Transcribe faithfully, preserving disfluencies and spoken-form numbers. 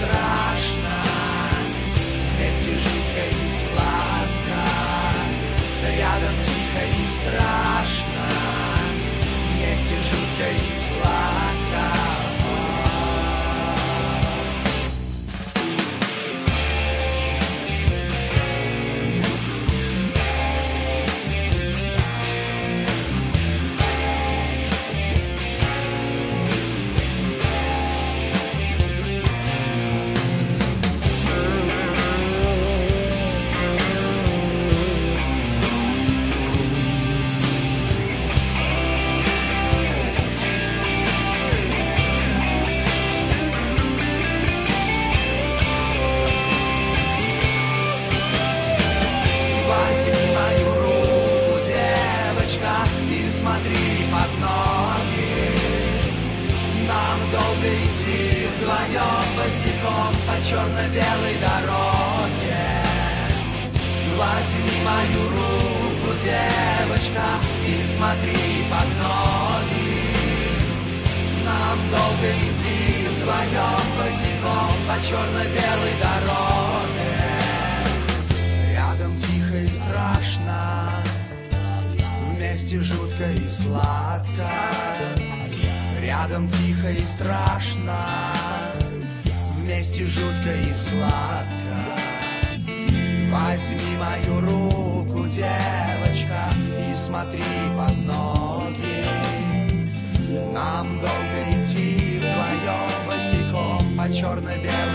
страшно, вместе жутко и сладко, рядом тихо и страшно, вместе жутко и сладко. Смотри под ноги, нам долго идти вдвоем босиком по черно-белой дороге. Возьми мою руку, девочка, и смотри под ноги. Нам долго идти вдвоем босиком по черно-белой дороге. Рядом тихо и страшно, вместе жутко и сладко, рядом тихо и страшно, вместе жутко и сладко. Возьми мою руку, девочка, и смотри под ноги. Нам долго идти вдвоем босиком по черно-белой